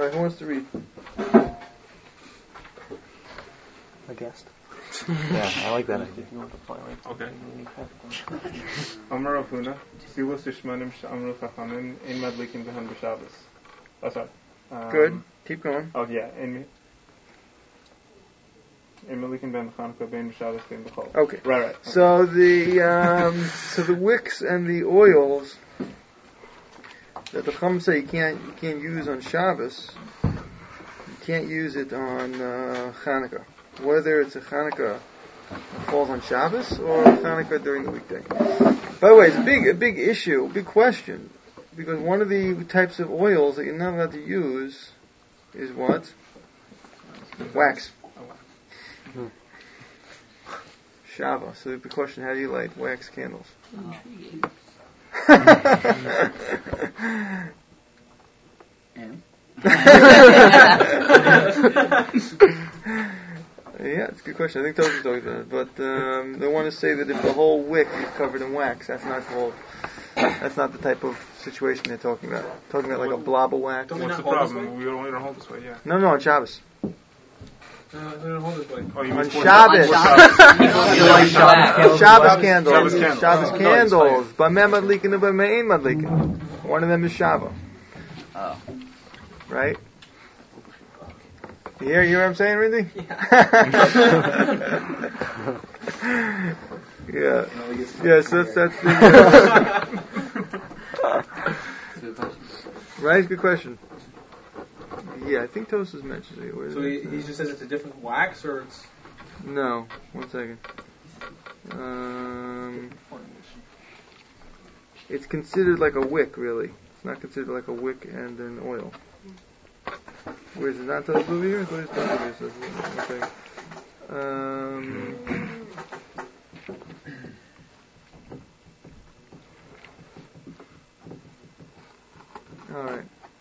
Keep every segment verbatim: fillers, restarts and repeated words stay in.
right, who wants to read? A guest. Yeah, I like that idea. Okay. Amar Rav Huna, Silas Ishmanim Sh'amru Chachamim Ein Madlikin B'Han B'Shabbos. Oh, sorry. Um, Good. Keep going. Oh, yeah. Ein Ein Madlikin B'Han Chanukah B'Han B'Shabbos B'Han B'Chol. Okay. Right, right. Okay. So the um, so the wicks and the oils that the Chum say you can't you can't use on Shabbos, you can't use it on uh, Hanukkah. Whether it's a Hanukkah that falls on Shabbos or a Hanukkah during the weekday. By the way, it's a big a big issue, a big question, because one of the types of oils that you're not allowed to use is what? Wax. Hmm. Shava. So the question: how do you light wax candles? And? Yeah, it's a good question. I think those are talking about it. But um, they want to say that if the whole wick is covered in wax, that's not called, that's not the type of situation they're talking about. Talking about like a blob of wax. What's the problem? We don't, we don't hold this way, yeah. No, no, on Shabbos. Uh, we don't hold this way. Oh, you On mean Shabbos. Shabbos. Shabbos Shabbos candles. candles. Shabbos Oh, candles. B'meh madlikin and b'meh ein madlikin. One of them is Shava. Oh. Right? You hear, you hear what I'm saying, Rindy? Yeah. Yeah. Yes, that's that's the, uh, right. Good question. Yeah, I think Tosas mentions it. Where is So it? he, he just says it's a different wax, or it's... No, one second. Um, it's considered like a wick, really. It's not considered like a wick and an oil. Where is it? Not Tosas over here? Where is Tosas over here? Okay. Um. All right.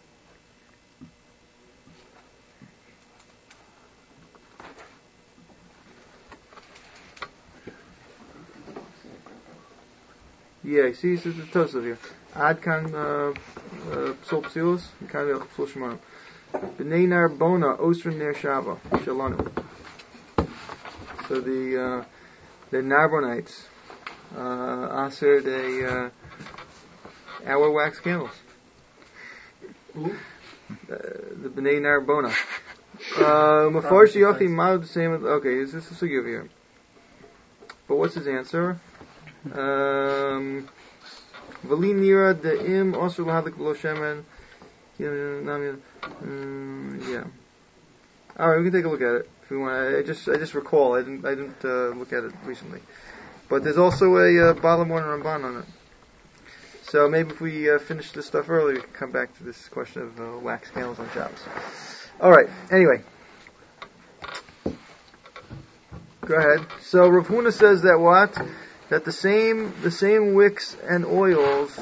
Yeah, see, this is the Tosaf here. Ad kan psul psilus, kan el psul shemanim. B'nei narbona osrin ner shava shalanu. So the uh, the Narbonites uh, aser they uh, our wax candles. Uh, the B'nei Narbona. Mafarshi yochi ma'od the same. Okay, is this a sugi over here? But what's his answer? Um, V'li nira de'im osur l'hadik v'lo shemen. Yeah. All right, we can take a look at it if we want. I just, I just recall. I didn't, I didn't uh, look at it recently. But there's also a uh, Balamon and Ramban on it. So maybe if we uh, finish this stuff early, we can come back to this question of uh, wax candles on Shabbos. All right. Anyway, go ahead. So Rav Huna says that what? That the same, the same wicks and oils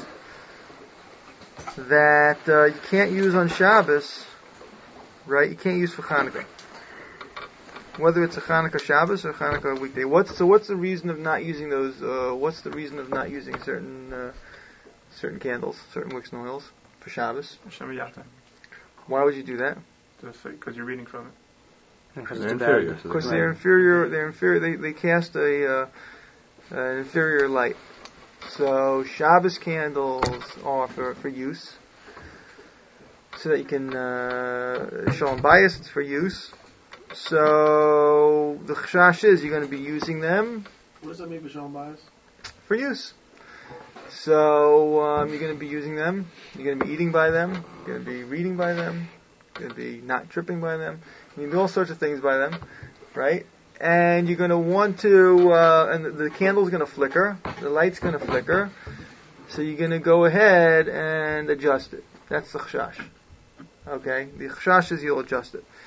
that uh, you can't use on Shabbos, right? You can't use for Hanukkah. Whether it's a Hanukkah Shabbos or Hanukkah weekday. What's so? What's the reason of not using those? Uh, what's the reason of not using certain uh, certain candles, certain wicks and oils for Shabbos? Why would you do that? Because you're reading from it. Because they're inferior. Because they're inferior. They're inferior. They they cast a uh, an inferior light. So Shabbos candles are for, for use, so that you can uh, show them bias. It's for use. So the chashash is you're going to be using them. What does that mean for Shalom bias? For use. So um, you're going to be using them. You're going to be eating by them. You're going to be reading by them. You're going to be not tripping by them. You can do all sorts of things by them, right? And you're going to want to, uh, and the, the candle's going to flicker. The light's going to flicker. So you're going to go ahead and adjust it. That's the chashash. Okay? The chashash is you'll adjust it.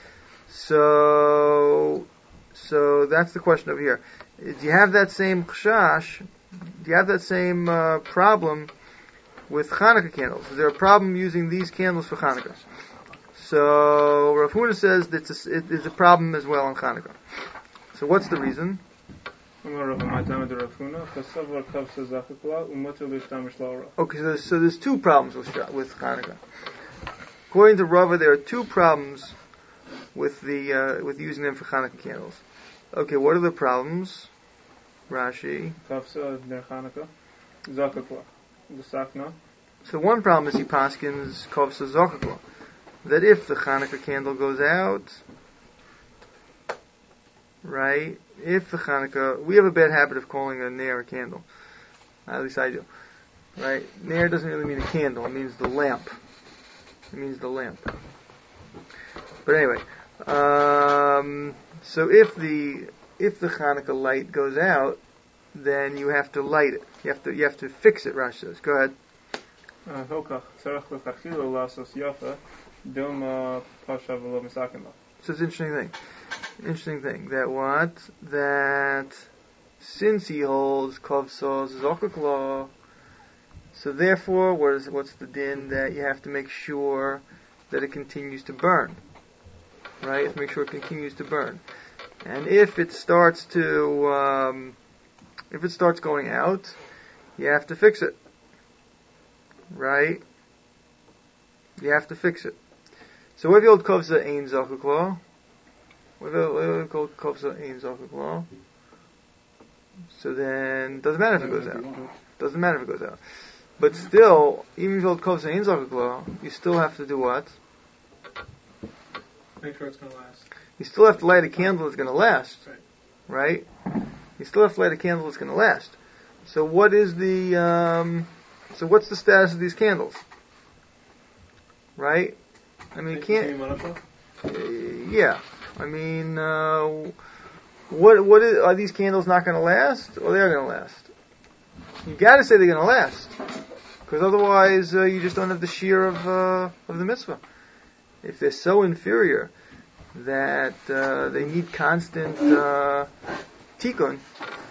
So, so that's the question over here. Do you have that same chashash? Do you have that same uh, problem with Hanukkah candles? Is there a problem using these candles for Hanukkah? So Rav Huna says that it's a, it is a problem as well on Hanukkah. So what's the reason? Okay, so there's, so there's two problems with with Hanukkah. according to Rava, there are two problems with the uh, with using them for Hanukkah candles. Okay, what are the problems? Rashi. Kafsa ner Hanukkah. Zakakla. The sakna. So one problem is he paskins kovsa zokakla, that if the Hanukkah candle goes out, right? If the Hanukkah, we have a bad habit of calling a ner a candle. At least I do. Right? Ner doesn't really mean a candle. It means the lamp. It means the lamp. But anyway, um, so if the if the Hanukkah light goes out, then you have to light it. You have to you have to fix it. Rashi says. Go ahead. Hilkach tzarech l'chachila lasos yafa dilma pasha v'lo misaken lo. So it's an interesting thing. Interesting thing that what that since he holds kovsos zokakla, so therefore what is what's the din that you have to make sure that it continues to burn, right? You have to make sure it continues to burn, and if it starts to um, if it starts going out, you have to fix it, right? You have to fix it. So what if you hold kovsa ein zokakla? What if you hold kovsa ein zokakla? So then, doesn't matter if it goes out. Doesn't matter if it goes out. But still, even if you hold kovsa ein zokakla, you still have to do what? Make sure it's going to last. You still have to light a candle that's going to last, Right. right? You still have to light a candle that's going to last. So what is the? Um, so what's the status of these candles? Right? I mean, you can't. Uh, yeah. I mean, uh, what what is, are these candles not going to last, or they're going to last? You got to say they're going to last, because otherwise uh, you just don't have the shear of uh, of the mitzvah. If they're so inferior that uh, they need constant uh, tikkun,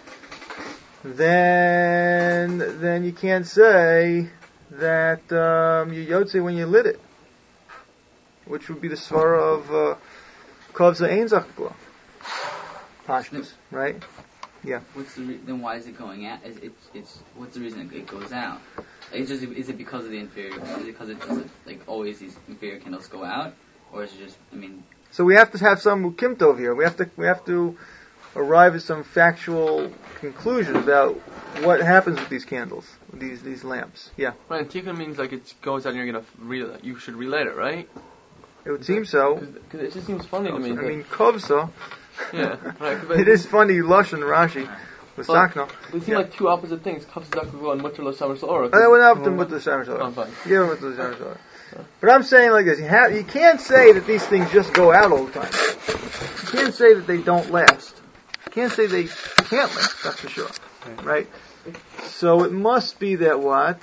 then then you can't say that um, you yotze when you lit it, which would be the svara of uh, kovsa ein zokakla. Pashtus, right? Yeah. What's the re- then? Why is it going out? It's, it's it's what's the reason it goes out? Like, it's just is it because of the inferior? Is it because it just like always these inferior candles go out, or is it just? I mean. So we have to have some mukimtov here. We have to we have to arrive at some factual conclusion about what happens with these candles, with these these lamps. Yeah. Right, and tikkun means like it goes out and you're gonna re- you should relight it, right? It would seem so. Because it just seems funny to me. I mean, kovsa. Yeah, right. But It is funny, Lashon Rashi with Well, Sakna. They seem like two opposite things. Kafsa zakakla and mutter lo samar sa'ora. And I went up to Mutta Shamar I'm fine. Yeah, Mutta Shamar But I'm saying like this: you have you can't say that these things just go out all the time. You can't say that they don't last. You can't say they can't last. That's for sure, right? So it must be that what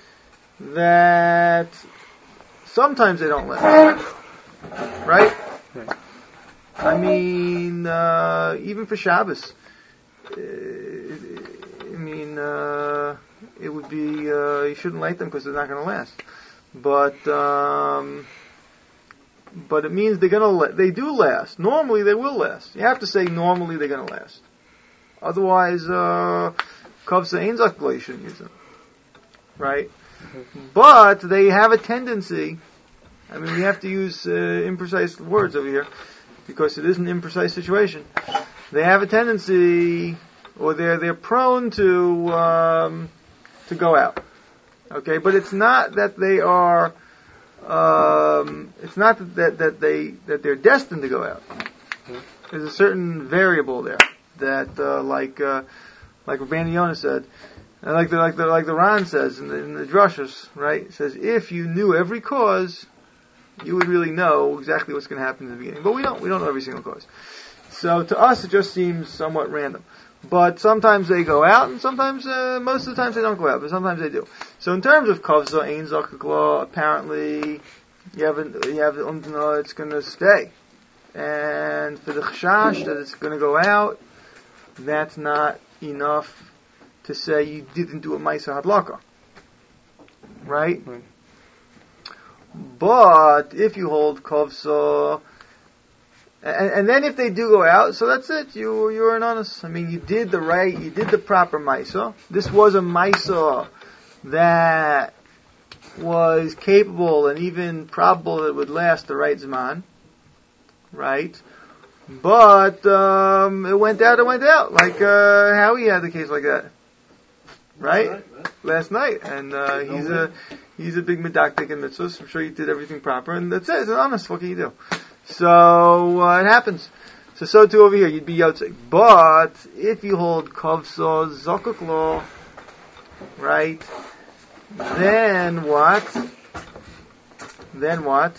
that sometimes they don't last, right? I mean, uh, even for Shabbos, uh, I mean, uh, it would be, uh, you shouldn't light them because they're not going to last. But, um, but it means they're going to, la- they do last. Normally they will last. You have to say normally they're going to last. Otherwise, uh, kovsa ein zokakla, you shouldn't use them. Right? But they have a tendency, I mean, we have to use uh, imprecise words over here, because it is an imprecise situation. They have a tendency, or they're they're prone to um, to go out. Okay, but it's not that they are. Um, it's not that that they that they're destined to go out. There's a certain variable there that, uh, like uh, like Rabbeinu Yonah said, and like the like the like the Ran says in the, in the drushes, right? It says if you knew every cause, you would really know exactly what's going to happen in the beginning. But we don't. We don't know every single cause. So to us, it just seems somewhat random. But sometimes they go out, and sometimes, uh, most of the times they don't go out, but sometimes they do. So in terms of kovsa ein zokakla, apparently you have an, you have umdana, it's going to stay. And for the chashash that it's going to go out, that's not enough to say you didn't do a ma'aser hadlaka, right? Right. But if you hold kovsa, and, and then if they do go out, so that's it. You you're an honest. I mean, you did the right, you did the proper ma'aser. This was a ma'aser that was capable and even probable that it would last the right Zman, right? But um, it went out, it went out. Like uh, Howie had the case like that, right? Right, right. Last night. And uh, he's a he's a big medactic in mitzvahs. I'm sure he did everything proper, and that's it. It's honest. What can you do? So uh, it happens. So so too over here, you'd be yotze. But if you hold kovso zokuk law, right? Then what? Then what?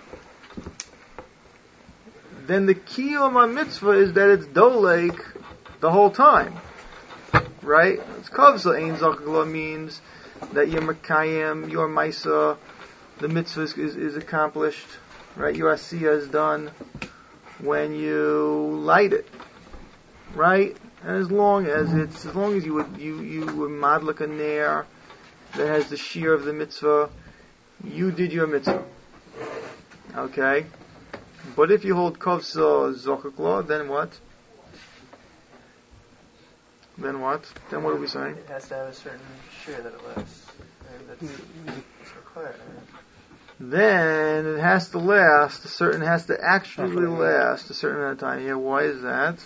Then the kiyum on mitzvah is that it's doleik the whole time, right? It's kovso ein zokuk law means that your makayim, your maisa, the mitzvah is, is, is accomplished, right? Your asiyah is done when you light it, right? And as long as it's, as long as you would, you, you were madlik a ner that has the shear of the mitzvah, you did your mitzvah. Okay? But if you hold kovsa zokuk law, then what? Then what? Then what are we saying? It has to have a certain shear that it lasts. And that's it's required. Right? Then it has to last a certain, has to actually last a certain amount of time. Yeah, why is that?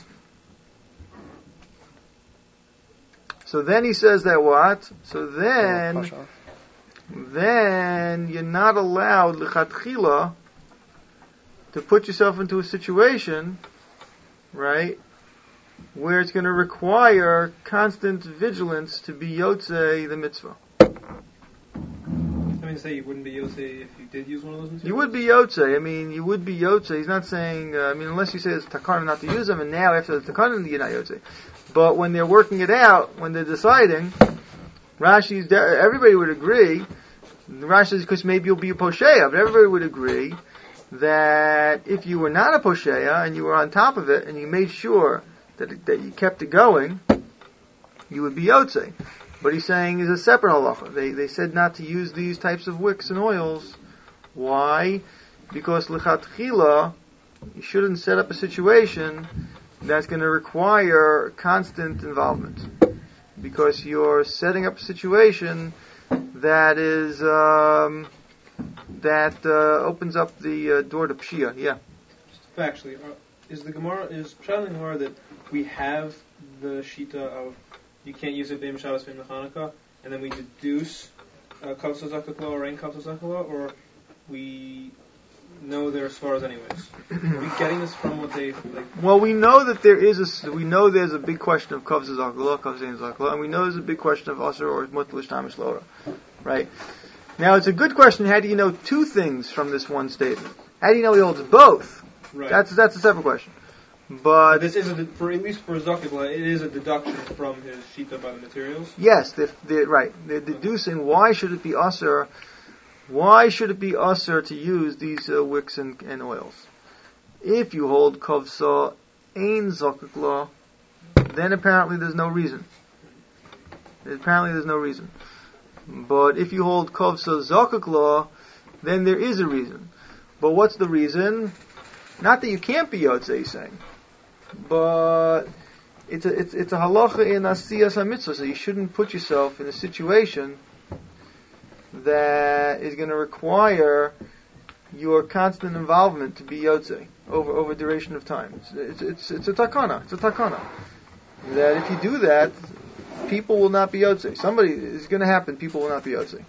So then he says that what? So then, then you're not allowed lichatchila to put yourself into a situation, right, where it's going to require constant vigilance to be yotzei the mitzvah. I mean, say you wouldn't be Yosei if you did use one of those materials? You would be yotzei. I mean, you would be yotzei. He's not saying, uh, I mean, unless you say it's takana not to use them, and now after the takana you're not yotzei. But when they're working it out, when they're deciding, Rashi's, de- everybody would agree, Rashi says, because maybe you'll be a posheya, but everybody would agree that if you were not a posheya and you were on top of it and you made sure that it, that you kept it going, you would be yotzei. But he's saying is a separate halacha. They they said not to use these types of wicks and oils. Why? Because lichatchila, you shouldn't set up a situation that's going to require constant involvement. Because you're setting up a situation that is um, that uh, opens up the uh, door to pshia. Yeah. Just factually, uh, is the Gemara is Pshat in the Gemara that we have the shita of you can't use it Beim Shabbos Beim Chanukah, and then we deduce Kavsa Zakakla or Ein Kavsa Zakakla, or we know they're as far as anyways. Are we getting this from what they like? Well, we know that there is a we know there's a big question of Kavsa Zakakla, Kavsa Ein Zakakla, and we know there's a big question of Asur or Mutlish Tamish Lora. Right? Now, it's a good question. How do you know two things from this one statement? How do you know he holds both? Right. That's that's a separate question. But this is a, for at least for Zakakla, it is a deduction from his shita by the materials. Yes, they're, they're, right. They're deducing why should it be usher, why should it be usher to use these uh, wicks and, and oils? If you hold kovsa ein zakakla, then apparently there's no reason. Apparently there's no reason. But if you hold kovsa zakakla, then there is a reason. But what's the reason? Not that you can't be yotzei, he's saying. But it's a it's it's a halacha in asiyas hamitzvah, so you shouldn't put yourself in a situation that is going to require your constant involvement to be yotzei over over duration of time. It's it's it's, it's a takana. It's a takana that if you do that, people will not be yotzei. Somebody is going to happen. People will not be yotzei.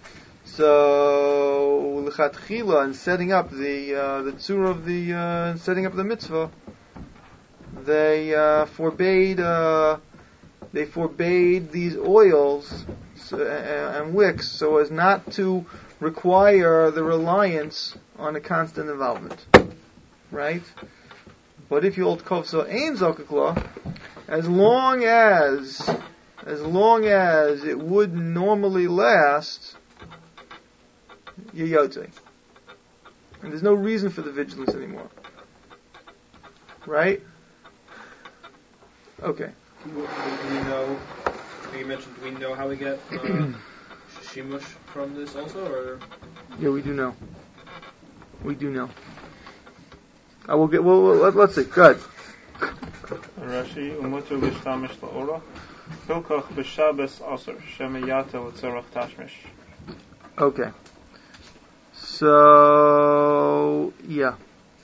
So lechatchila and setting up the uh, the tzura of the uh, setting up the mitzvah, they uh, forbade uh, they forbade these oils so, and, and wicks so as not to require the reliance on a constant involvement, right? But if you hold kovsa ein zakakla, as long as as long as it would normally last, you're yotzei. And there's no reason for the vigilance anymore. Right? Okay. Do we know, you mentioned, do we know how we get uh, shimush from this also, or? Yeah, we do know. We do know. I will get, well, well let, let's see. Go ahead. Rashi, umutu l'shtamish la'ora, hilkach b'shabes aser, shemiyata l'tzorach tashmish. Okay. So, yeah.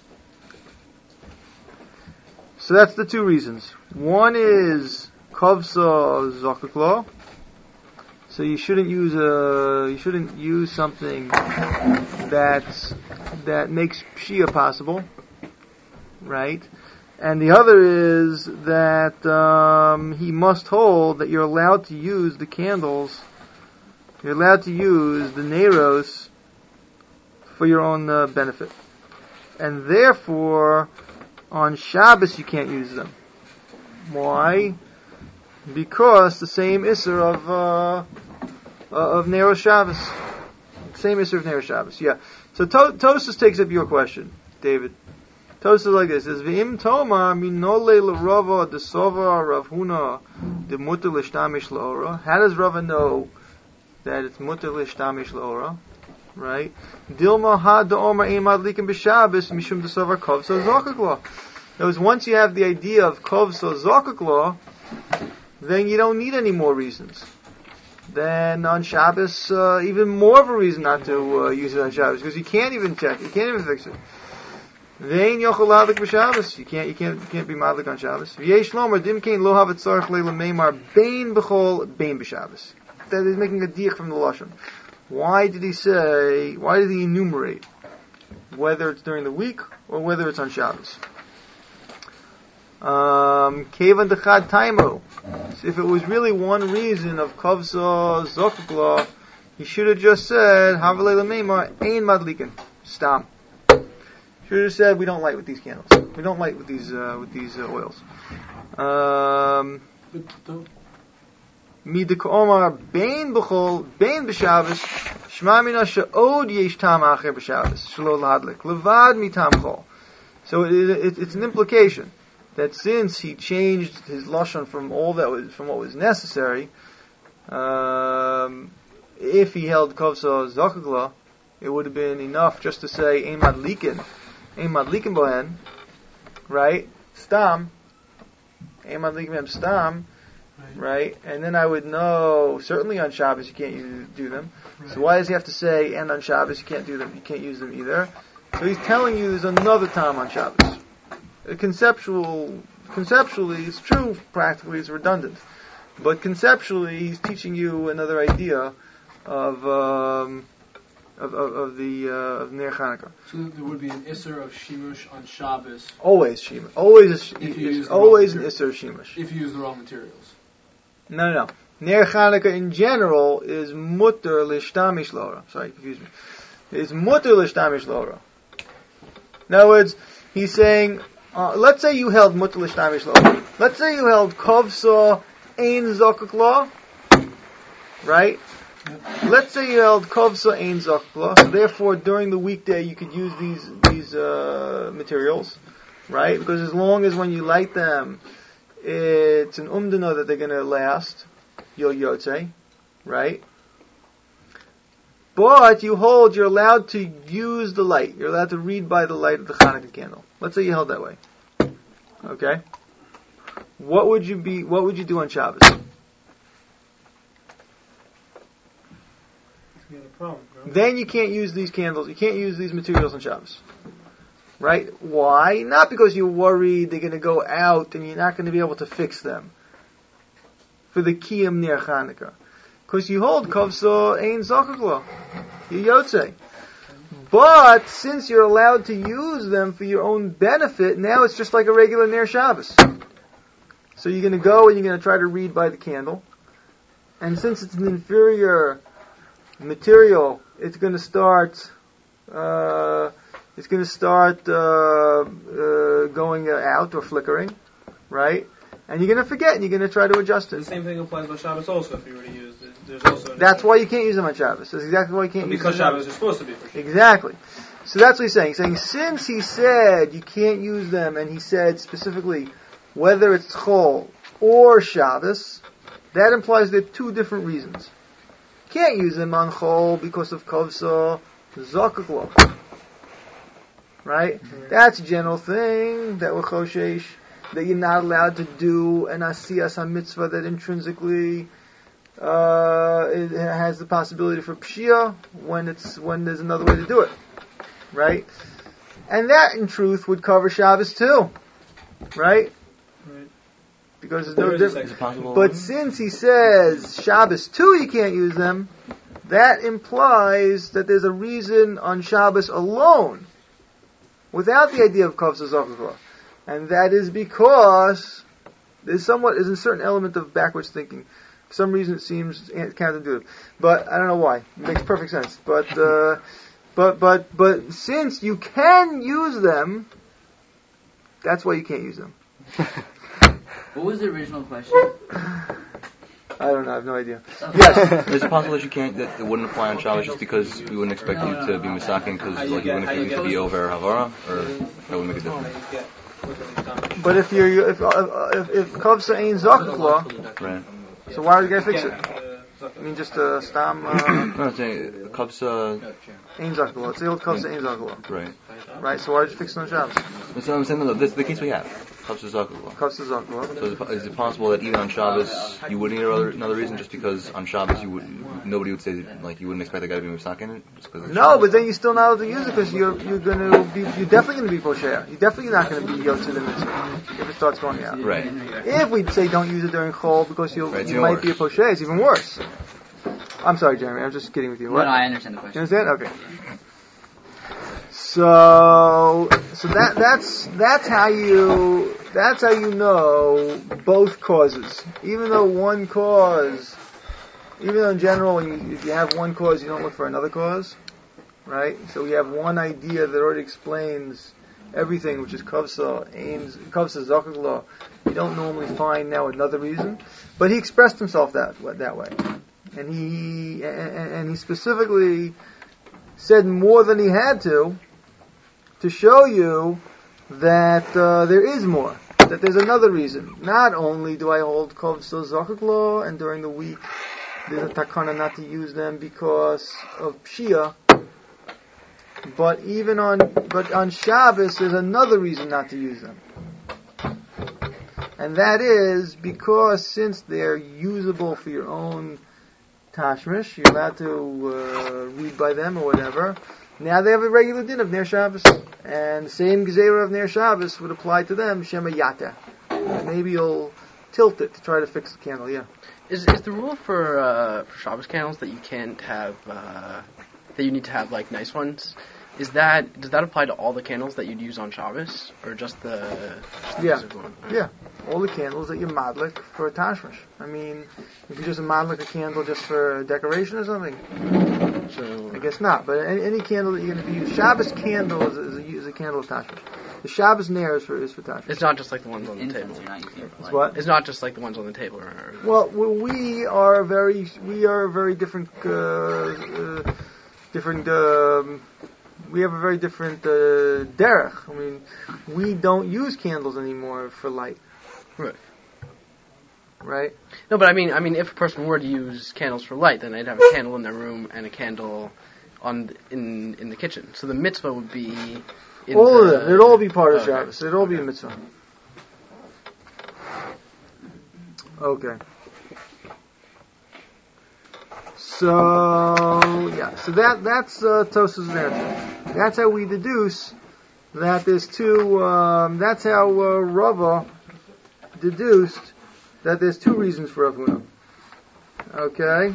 So that's the two reasons. One is kovsa zokaklo. So you shouldn't use a you shouldn't use something that's that makes pshia possible, right? And the other is that um, he must hold that you're allowed to use the candles, you're allowed to use the neiros for your own uh, benefit, and therefore on Shabbos you can't use them. Why? Because the same Isser of uh, uh, of Nero Shabbos, same Isser of Nero Shabbos. Yeah. So to- Tosfos takes up your question, David. Tosfos is like this: "Is v'im toma minole l'Rava desova Rav Huna de muter l'shtamish l'ora?" How does Rava know that it's muter l'shtamish l'ora? Right? Dilma ha da'omer ein madlikin b'Shabbos mishum desova kovsa zokaklo. That was once you have the idea of kovsa zokaklo, then you don't need any more reasons. Then on Shabbos, uh, even more of a reason not to uh, use it on Shabbos, because you can't even check, you can't even fix it. Vein yochel ladlik b'Shabbos, you can't, you can't, you can't be madlik on Shabbos. V'yesh lomer dim kein lo havet tzarich leila meimar bein b'chol bein b'Shabbos. That is making a diach from the lashon. Why did he say? Why did he enumerate whether it's during the week or whether it's on Shabbos? Um, Kevan dechad taimo. If it was really one reason of kovsa zokakla, he should have just said havalei lameimar ein madlikin stam. Should have said we don't light with these candles. We don't light with these uh, with these uh, oils. Um, Midik Omar bein b'chol bein b'Shabbos shma mina she'od yesh tam acher b'Shabbos shelo lahadlik levad mitam chol. So it, it, it's an implication that since he changed his lashon from all that was from what was necessary, um, if he held kovsa zakagla, it would have been enough just to say ein madlikin, ein madlikin bohen, right? Stam, ein madlikin bohen stam, right? And then I would know certainly on Shabbos you can't use, do them. Right. So why does he have to say and on Shabbos you can't do them? You can't use them either. So he's telling you there's another time on Shabbos. A conceptual, conceptually, it's true. Practically, it's redundant, but conceptually, he's teaching you another idea of um, of, of, of the uh, of Ner Chanukah. So there would be an Isser of Shimush on Shabbos. Always Shimush. Always, a, if you use always an Isser of Shimush. If you use the raw materials. No, no, no. Ner Chanukah in general is mutter l'shtamish l'ora. Sorry, confuse me. It's mutter l'shtamish l'ora. In other words, he's saying. Uh, let's say you held mutter l'shtamish l'ora. Let's say you held kovsa ein zokakla, right? Yep. Let's say you held kovsa ein zokakla. So therefore, during the weekday, you could use these these uh, materials, right? Because as long as when you light them, it's an umdana that they're going to last, yol yotze, right? But you hold, you're allowed to use the light. You're allowed to read by the light of the Hanukkah candle. Let's say you held that way. Okay? What would you be, what would you do on Shabbos? You have a problem, right? Then you can't use these candles, you can't use these materials on Shabbos. Right? Why? Not because you're worried they're going to go out and you're not going to be able to fix them. For the Kiyam Ner Chanukah. Because you hold kovsa ein zakakla, you yotze. But since you're allowed to use them for your own benefit, now it's just like a regular Ner Shabbos. So you're going to go and you're going to try to read by the candle, and since it's an inferior material, it's going to start. Uh, it's going to start uh, uh, going out or flickering, right? And you're going to forget, and you're going to try to adjust it. The same thing applies on Shabbos also. If you were to use, there's also. That's why you can't use them on Shabbos. That's exactly why you can't but use them. Because Shabbos is supposed to be. For sure. Exactly. So that's what he's saying. He's saying since he said you can't use them, and he said specifically whether it's Chol or Shabbos, that implies there are two different reasons. You can't use them on Chol because of Kovsa Zakaklo. Right? Mm-hmm. That's a general thing that we're Choshesh. That you're not allowed to do an asiyas mitzvah that intrinsically uh, it has the possibility for pshia when it's when there's another way to do it, right? And that, in truth, would cover Shabbos too, right? Right. Because there's no There is a difference. Is it possible? But since he says Shabbos too, you can't use them, that implies that there's a reason on Shabbos alone, without the idea of Kavsa Zachakla. And that is because there's somewhat, there's a certain element of backwards thinking. For some reason it seems counterintuitive. But I don't know why. It makes perfect sense. But, uh, but, but, but since you can use them, that's why you can't use them. What was the original question? I don't know, I have no idea. Yes. Is it possible that you can't, that it wouldn't apply on Shabbos just because we wouldn't expect you to be misaking because How you like you get- wouldn't how expect you you to get- be over Havara, or that would make a difference? But if you're, if, if, if Kavsa ain't Zachakla, Right. so why would the guy fix it? I mean, just uh, Stam, uh, No, I'm saying Kavsa, ain't Zachakla. It's the old Kavsa ain't Zachakla. right. Right, so why did you fix it on Shabbos? That's what I'm saying. No, no, this is the case we have. Kavsa Zakul. Kavsa Zachakla. So is it- is it possible that even on Shabbos you wouldn't need another, another reason just because on Shabbos you would nobody would say like you wouldn't expect the guy to be misaking just because? No, but then you're still not allowed to use it because you're you're going to be you're definitely going to be posher. You're definitely not going to be yotze the mitzvah if it starts going out. Right. If we say don't use it during chol because you'll, Right, it's you even might worse. be a posher, it's even worse. I'm sorry, Jeremy. I'm just kidding with you. No, What? no, I understand the You question. understand? Okay. So, so that that's that's how you that's how you know both causes. Even though one cause, even though in general, when you, if you have one cause, you don't look for another cause, right? So we have one idea that already explains everything, which is kavsa aims kavsa zakagla. You don't normally find now another reason, but he expressed himself that that way, and he and, and he specifically said more than he had to. To show you that uh, there is more, that there's another reason. Not only do I hold Kavsa Zachakla, and during the week there's a takana not to use them because of Pshia, but even on but on Shabbos there's another reason not to use them. And that is because since they're usable for your own tashmish, you're allowed to uh, read by them or whatever. Now they have a regular din of Ner Shabbos, and the same gezerah of Ner Shabbos would apply to them, Shema Yata. Maybe you'll tilt it to try to fix the candle, yeah. Is is the rule for uh, for Shabbos candles that you can't have uh, that you need to have like nice ones? Is that does that apply to all the candles that you'd use on Shabbos, or just the just the Yeah. specific one? Yeah. All the candles that you madlik for a tashmish. I mean, if you just madlik a candle just for decoration or something, So I guess not. But any, any candle that you're going to be using, Shabbos candle is a, is a, is a candle of tashmish. The Shabbos Ner is for, is for tashmish. it's not just like the ones on the Incense table. you're not using it for It's light. what? It's not just like the ones on the table. Or, or Well, we we are very we are a very different uh, uh, different. Um, we have a very different uh, derech. I mean, we don't use candles anymore for light. Right. Right. No, but I mean, I mean, if a person were to use candles for light, then they'd have a candle in their room and a candle on the, in in the kitchen. So the mitzvah would be in all the, of them. It'd all be part of Okay. Shabbos. It'd all be a mitzvah. Okay. So yeah, so that that's uh, Tosafos narrative. That's how we deduce that there's two. Um, that's how uh, Rava deduced that there's two reasons for Rav Huna. Okay.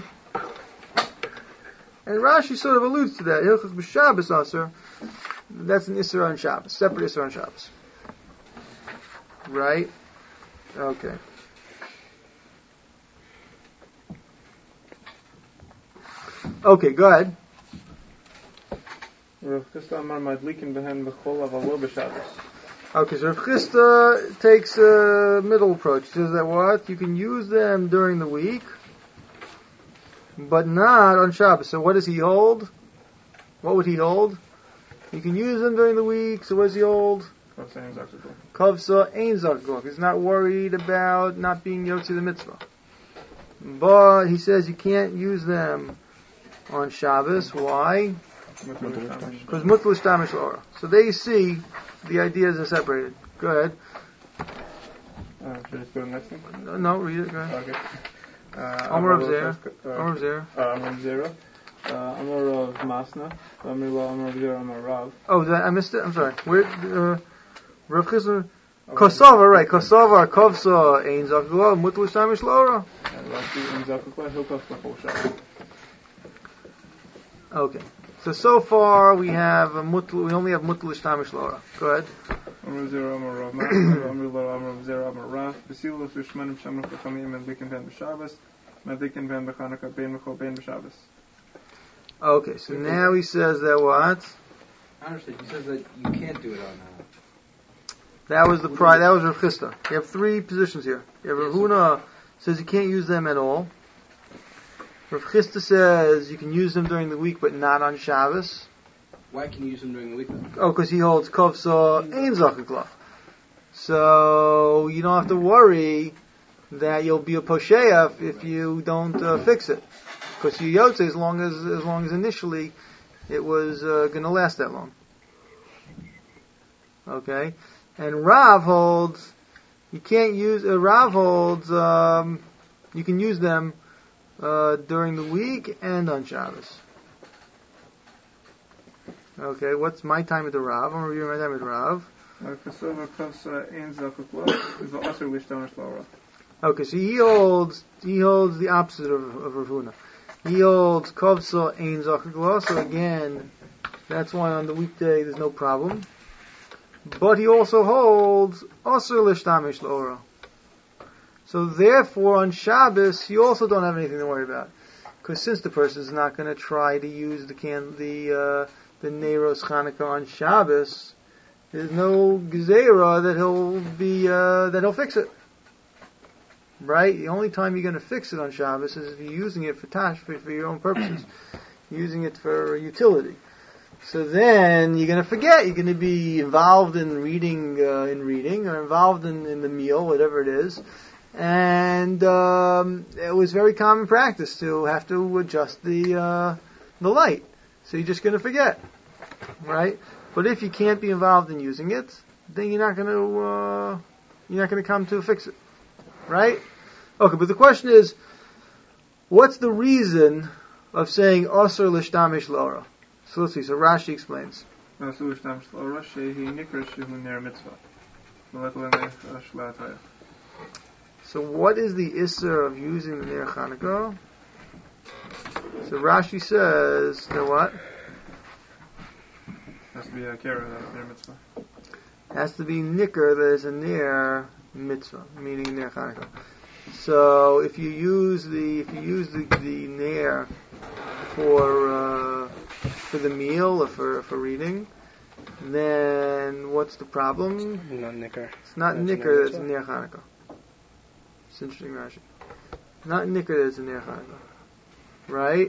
And Rashi sort of alludes to that. Hilchos b'Shabbos aser. That's an Isser on Shabbos, separate Isser on Shabbos. Right? Okay. Okay, go ahead. Rav Chisda Amar Madlikin behen b'chol aval lo b'Shabbos. Okay, so Rav Chisda takes a middle approach. He says that what? You can use them during the week, but not on Shabbos. So what does he hold? What would he hold? You can use them during the week, so what does he hold? Kavsa ein Zakul. Kavsa ein zakuk. He's not worried about not being yotzi the mitzvah. But he says you can't use them on Shabbos. Why? Because mutlu shtamish l'ora. So there you see the ideas are separated. Go ahead. Uh, should I just go to the next one? No, no, read it. Go ahead. Okay. Uh, Amar of Amar Zera. uh, Amar of Zera. uh, Amar of Zera. Uh, Amar of Masna. Amar Lo, Amar of Zera, Amar Rav. Oh, did I, I missed it. I'm sorry. Where? Uh, Rav Chisda. Kosova, right? Kosova, Kovsa, Ein Zakla, Mutul Shamish Laura. And Rashi in Zakukla, Hilkos Lachol Shabbat. Okay. So so far we have a mutul. We only have mutul ishtamish laura. Go ahead. Amar Zera, Amar Rav. Masna. Amar Lo, Amar of Zera, Amar Rav. Besilos Vishmanim Shamach V'Chamim Medlikin Ben B'Shabbos. Medlikin Ben B'Chanukah Ben B'Chol Ben B'Shabbos. Okay. So now he says that what? I understand. He says that you can't do it on. Uh, That was the pri- That was Rav Chisda. You have three positions here. You have Rav Huna says you can't use them at all. Rav Chisda says you can use them during the week, but not on Shabbos. Why can you use them during the week? Though? Oh, because he holds kovsa ein zakakla. So you don't have to worry that you'll be a posheya if you don't uh, fix it, because you yotze as long as as long as initially it was uh, going to last that long. Okay, and Rav holds you can't use. Uh, Rav holds um, you can use them uh, during the week and on Shabbos. Okay, what's my time at the Rav? I'm reviewing my time at Rav. Kosova Kovsa Ein Zakukla is the Asr Lishtamish Laura. Okay, so he holds he holds the opposite of, of Rav Huna. He holds Kovsa Ein Zakukla, so again, that's why on the weekday there's no problem. But he also holds Asr Lishtamish Laura. So therefore, on Shabbos, you also don't have anything to worry about, because since the person is not going to try to use the can the uh, the Neiros Chanukah on Shabbos, there's no gezerah that he'll be uh, that he'll fix it. Right? The only time you're going to fix it on Shabbos is if you're using it for tash for, for your own purposes, using it for utility. So then you're going to forget. You're going to be involved in reading, uh, in reading, or involved in, in the meal, whatever it is. And um, it was very common practice to have to adjust the uh, the light. So you're just going to forget, right? But if you can't be involved in using it, then you're not going to uh, you're not going to come to fix it, right? Okay, but the question is, what's the reason of saying Asr Lishtamish Laura? So let's see. So Rashi explains. Asr Lishtamish Laura shehi nikra shehu ner mitzvah. Molekulene shlataya. So what is the Isser of using the Ner Chanukah? So Rashi says that what? Has to be a kera, that's ner mitzvah. Has to be Nicker that is a Ner mitzvah, meaning Ner Chanukah. So if you use the if you use the, the Ner for uh, for the meal or for for reading, then what's the problem? Not Nicker. It's not That's Nicker that's Ner a Ner Chanukah. It's interesting, Rashi. Not Nicker that's a Ner Chanukah. Right?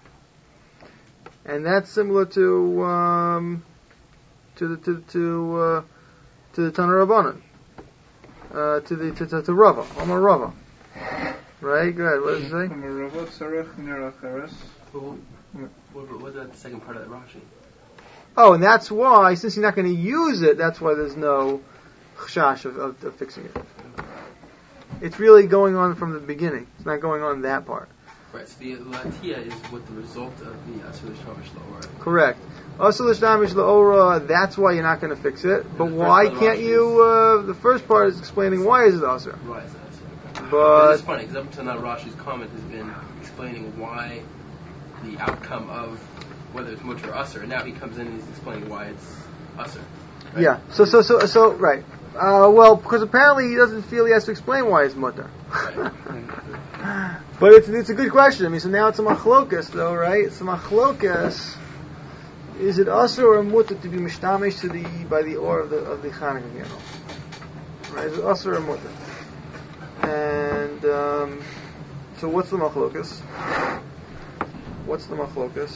And that's similar to um, to the to to uh, to the Tana Rabbanan, uh, to the to, to, to Rava, Omar Rava. Right? Go ahead. What does it say? Omar Rava tzarech ner acheres. What what about the second part of that Rashi? Oh, and that's why, since you're not going to use it, that's why there's no chashash of, of, of fixing it. It's really going on from the beginning. It's not going on that part. Right, so the Latia is what the result of the Asr Lishtamish Laura. Correct. Asr Lishtamish La'ora, that's why you're not going to fix it. But why can't you, uh, the first part is explaining why is it Asr. Right, so that's right. But it's funny, because up until now Rashi's comment has been explaining why the outcome of whether it's mutter or Asr, and now he comes in and he's explaining why it's Asr. Right? yeah, so, so, so, so, right. Uh, well, because apparently he doesn't feel he has to explain why it's mutter. Right. But it's it's a good question. I mean, so now it's a machlokas, though, right? It's a machlokas. Is it also or mutter to be mishtamish to the by the or of the of the Chanukah candle? Right? Is it also or mutter? And um, so, what's the machlokas? What's the machlokas?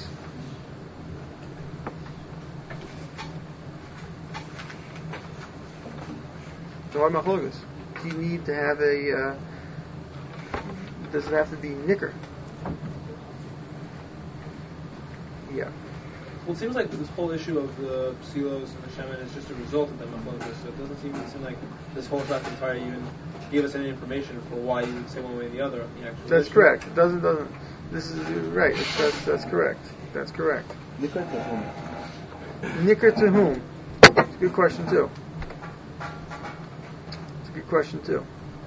So what machlokas? Do you need to have a? Uh, Does it have to be nicker? Yeah. Well, it seems like this whole issue of the psilos and the shemen is just a result of the machlokas. So it doesn't seem, seem like this whole chapter entire even gave us any information for why you would say one way or the other. The actual That's issue. correct. It doesn't doesn't. This is right. It's, that's that's correct. That's correct. Nikar to whom? Nicker to whom? It's a good question too. It's a good question too.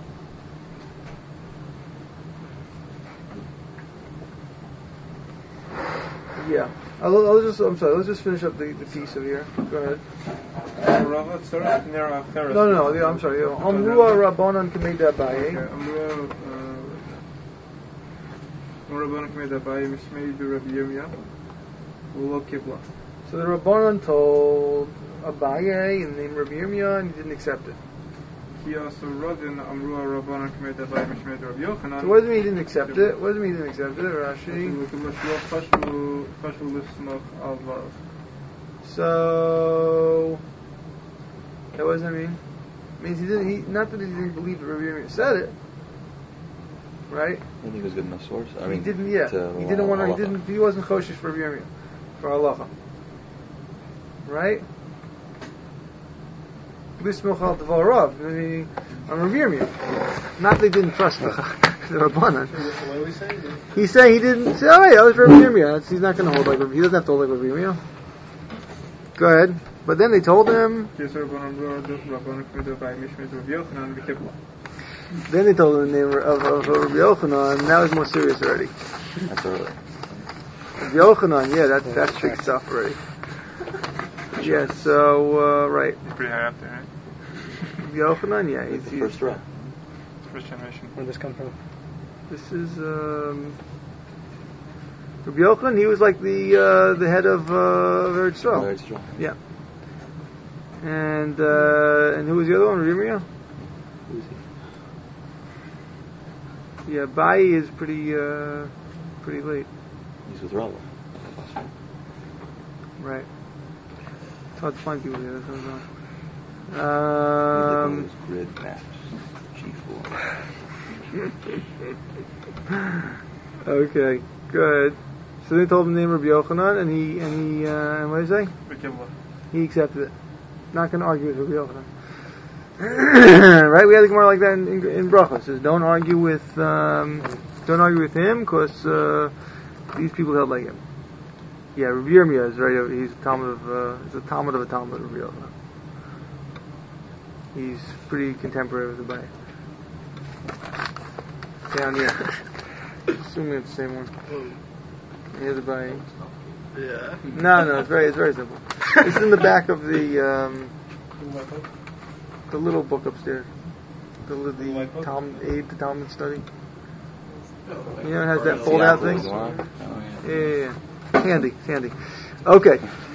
Yeah. I'll, I'll just. I'm sorry. Let's just finish up the, the piece over here. Go ahead. No, no, no. Yeah, I'm sorry. Amrua Rabbanan Kamei Dabaye. Amrua Rabbanan Kamei Dabaye Mishmei Rabbi Yirmiyah Ulo Kibla. So the Rabbanan told Abaye in the name of Rabbi Yirmiyah, and he didn't accept it. He also wrote in Amrua Rabbanan Kamei Dabaye Mishmei Rabbi Yochanan. So what does it mean he didn't accept it? What does it mean he didn't accept it? Rashi. So, that what does that mean? It means he didn't. He, not that he didn't believe that Rabbi Yirmiyah said it, right? I think he was good enough source. I mean, he didn't. Yeah, to, he didn't uh, want to. He halacha. didn't. He wasn't choshesh for Rabbi Yirmiyah, for halacha, right? Bismoch al Dvarav. I mean, on Rabbi Yirmiyah. Not that they didn't trust the, the Rabbanan. What are we saying? He's saying he didn't say, oh yeah, let's Rabbi Yirmiyah. He's not going to hold like Rabbi. He doesn't have to hold like Rabbi Yirmiyah. Go ahead. But then they told him. Then they told him the name of, of, of Rabbi Yochanan, and that was more serious already. That's early. Rabbi Yochanan, yeah, that, that's big stuff already. Yeah, so, uh, right. Pretty high up there, right? Rabbi Yochanan, yeah. He's, The he's, first row. First generation. Where did this come from? This is, um, Rabbi Yochanan, he was like the, uh, the head of, uh, of Eretz Yisrael. Eretz Yisrael. Yeah. And, uh, and who was the other one? Rabbi Yirmiyah? Who is he? Yeah, Bai is pretty, uh, pretty late. He's with Rava. Right. It's hard to find people here, that's what I'm Um, Um, grid maps. G four. okay, good. So they told him the name of Rabbi Yochanan, and he, and he, uh, and what did he say? He accepted it. Not going to argue with Rabbi Yochanan. Right? We had the Gemara like that in, in, in Bracha. It says, don't argue with, um, don't argue with him, because, uh, these people held like him. Yeah, Rabbi Yirmiyah is right. He's a Talmud of, uh, he's a Talmud of a Talmud of Rabbi Yochanan. He's pretty contemporary with the Bai. Down here. Assuming it's the same one. Here's the Bai. Yeah. No, no, it's very, it's very simple. It's in the back of the, um, the little book upstairs. The, the Talmud, aid to Talmud study. You know, it has that fold-out thing. Yeah, yeah, yeah. Handy, it's handy. Okay.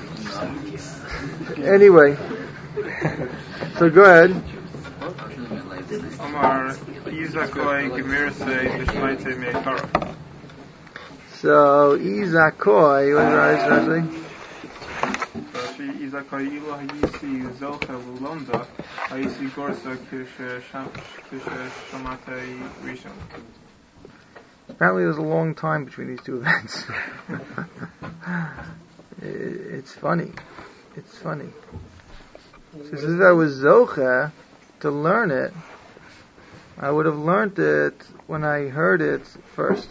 Anyway. So go ahead. Amar Izakoi Gemirse Dishmaite Meikara. So Izakoi, what is that translating? Rashi Izakoi Ilo Hayisi Zelcha Lulonda Hayisi Gorsa Kishe Shamate Rishon. Apparently there's a long time between these two events. It's funny. It's funny. So if I was Zocha to learn it, I would have learned it when I heard it first.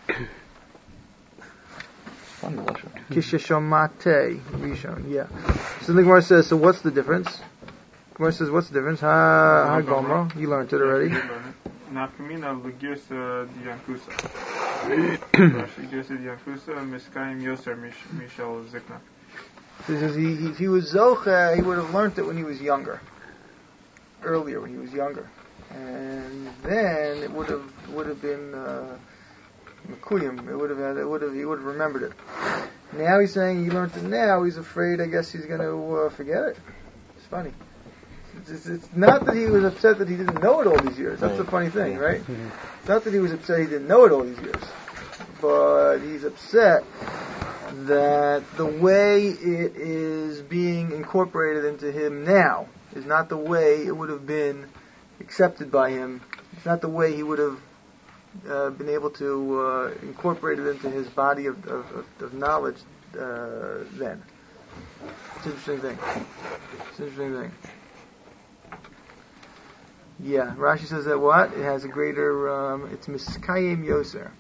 Kisheshomate Rishon, yeah. So the Gemara says, so what's the difference? The Gemara says, what's the difference? Ha, ha Gomra, you learned it already. Nafkamina Lugirsa Diankusa. Rashi Girsa Diankusa Miskayim Yoser Michel Zikna. So he says he, he, if he was Zocha, he would have learned it when he was younger. Earlier, when he was younger. And then it would have would have been uh, Mekuyim. It would have had, it would have he would have remembered it. Now he's saying he learned it now. He's afraid. I guess he's going to uh, forget it. It's funny. It's, it's, it's not that he was upset that he didn't know it all these years. That's the funny thing, right? It's not that he was upset he didn't know it all these years, but he's upset that the way it is being incorporated into him now is not the way it would have been accepted by him. It's not the way he would have uh, been able to uh, incorporate it into his body of, of, of, of knowledge uh, then. It's an interesting thing. It's an interesting thing. Yeah, Rashi says that what? It has a greater, um, it's miskayim yoser.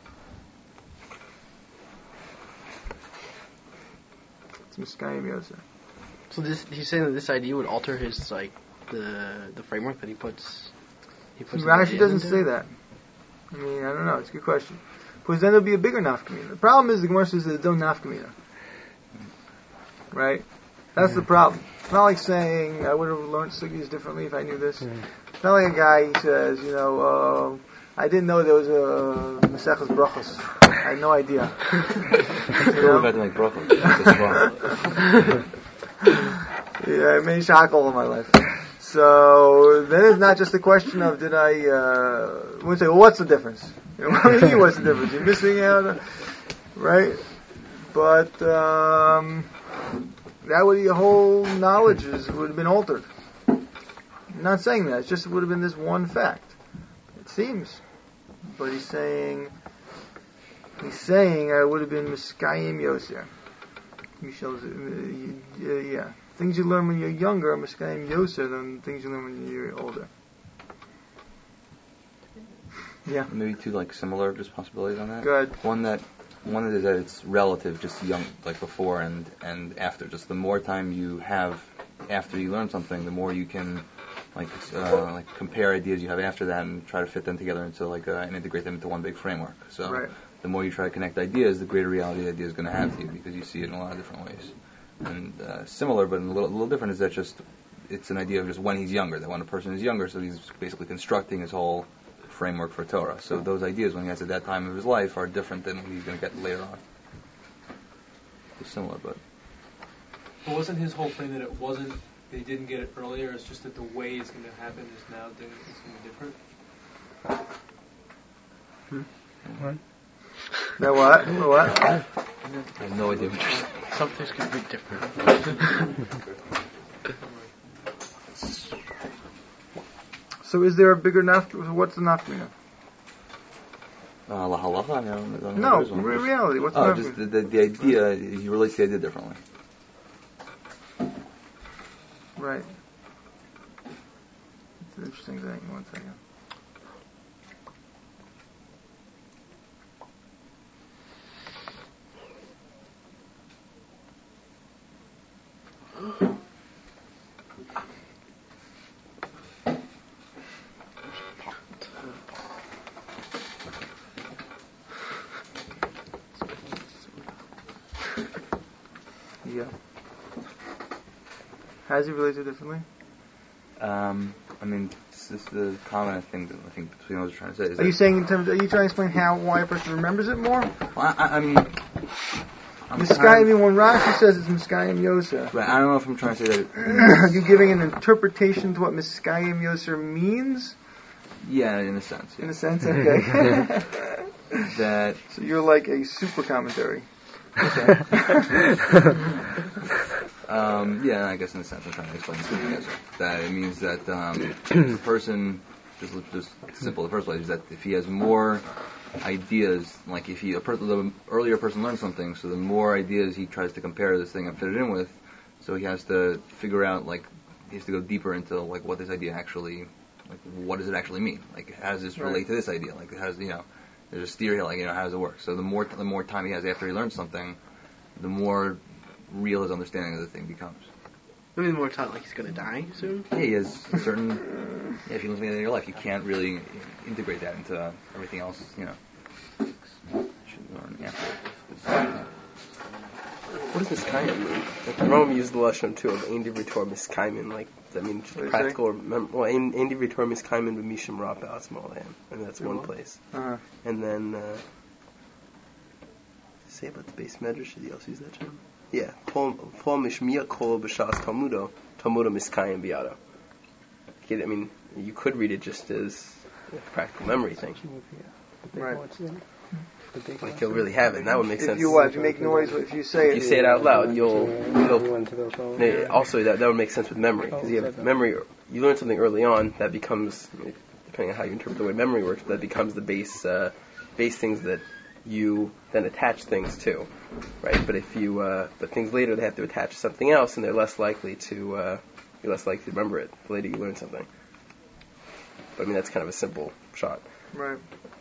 It's miskayim yoser. So this, he's saying that this idea would alter his, like, the the framework that he puts. He puts Rashi doesn't into? say that. I mean, I don't know. It's a good question. Because then there'll be a bigger nafkamina. The problem is the Gemara says there's no nafkamina. Right? That's the problem. It's not like saying I would have learned sugis differently if I knew this. It's not like a guy he says, you know, uh, I didn't know there was a Maseches Brachos. I had no idea. You know? About to make brachos. That's Yeah, I made shackle all my life. So then it's not just a question of did I. Uh, we say, well, what's the difference? You know, what do you mean, what's the difference? You're missing out, right? But um, that would your whole knowledge is, would have been altered. I'm not saying that. It's just it would have been this one fact. It seems, but he's saying he's saying I would have been miskayim yoser. Michel, uh, yeah. Things you learn when you're younger are miskayim yoser than things you learn when you're older. Yeah. Maybe two like similar just possibilities on that. Good. One that one that is that it's relative, just young, like before and and after. Just the more time you have after you learn something, the more you can like uh, like compare ideas you have after that and try to fit them together into like uh, and integrate them into one big framework. So right. The more you try to connect ideas, the greater reality the idea is going to have to you because you see it in a lot of different ways. And uh, similar, but a little, a little different, is that just it's an idea of just when he's younger. That when a person is younger, so he's basically constructing his whole framework for Torah. So those ideas when he has at that time of his life are different than what he's going to get later on. It's similar, but. But wasn't his whole thing that it wasn't, that he didn't get it earlier, it's just that the way it's going to happen is now it's going to be different? Hmm? What? Now what? What? I have no idea what you're saying. Some things could be different. So is there a bigger nafkamina? What's the nafkamina? Uh, la halacha? I don't, I don't no, know. No, re- reality. What's oh, the just the, the, the idea, he relates the idea differently. Right. It's an interesting thing. One second. Yeah. How does he relate to it differently? Um, I mean, this is the common thing that I think between what I was trying to say. Is are you saying in terms? Are you trying to explain how why a person remembers it more? Well, I, I mean, Miskayim. I mean, when Rashi says it's Miskayim Yoser. Right. I don't know if I'm trying to say that. It, are you giving an interpretation to what Miskayim Yoser means? Yeah, in a sense. Yeah. In a sense, okay. That. So you're like a super commentary. Okay. um, yeah, I guess in a sense I'm trying to explain this. That it means that um, the person, just, just simple, the first way is that if he has more ideas, like if he, a person, the earlier person learns something, so the more ideas he tries to compare this thing and fit it in with, so he has to figure out, like, he has to go deeper into, like, what this idea actually, like, what does it actually mean? Like, how does this relate right. to this idea? Like, how does, you know, there's a steer here, like, you know, how does it work? So the more the more time he has after he learns something, the more real his understanding of the thing becomes. I mean, more time, like he's going to die soon? Yeah, he has a certain, yeah, if you learn something in your life, you can't really integrate that into everything else, you know. You should learn after. What does miskayim mean? Like, the Rome used the lashon too of ein divrei miskayim, like, I mean, just practical, mem- well, ein ein divrei miskayim b'mishim ra ba'atzmo lehem, and that's one place. Uh-huh. And then, uh, say about the base medrash, did he also use that term? Yeah, Paul mishmiya kol b'shas talmudo, talmudo miskayim biyado. I mean, you could read it just as a practical memory thing. Right. Like he'll really have it, and that would make if sense. You what? If you make noise, if you say if it, you say it out loud, you'll. you'll also, that that would make sense with memory, because you have memory. You learn something early on, that becomes depending on how you interpret the way memory works, that becomes the base uh, base things that you then attach things to, right? But if you uh, but things later they have to attach to something else, and they're less likely to uh, you're less likely to remember it the later you learn something. But I mean that's kind of a simple shot. Right.